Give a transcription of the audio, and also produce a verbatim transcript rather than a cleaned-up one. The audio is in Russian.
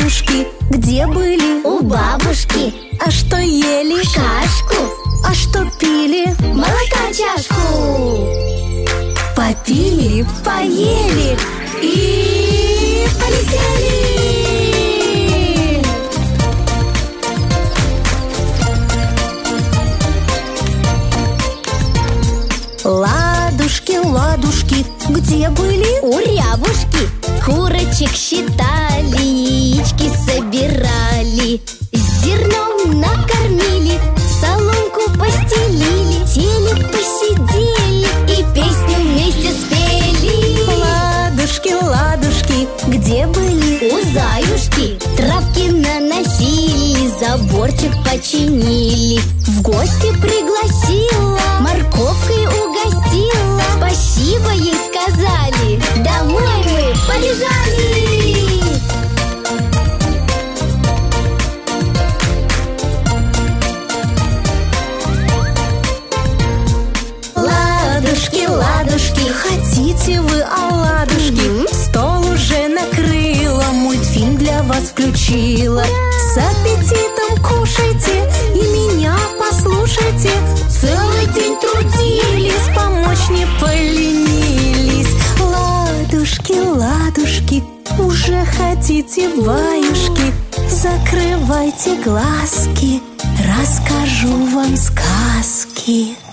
ладушки где были? У бабушки. А что ели? Кашку. А что пили? Молока чашку. Попили, поели и полетели. Ладушки, ладушки где были? У рябушки. Курочек считали, яички собирали, зерном накормили, соломку постелили, телек посидели и песню вместе спели. Ладушки, ладушки где были? У заюшки. Травки наносили, заборчик починили, в гости пригласила, морковкой угостила. Спасибо ей сказали, домой мы побежали. Ладушки, ладушки, хотите вы оладушки? Mm-hmm. Стол уже накрыла, мультфильм для вас включила. С аппетитом кушайте и меня послушайте. Целый день трудились, помочь не поленились. Ладушки, ладушки, уже хотите баюшки? Закрывайте глазки, расскажу вам сказки.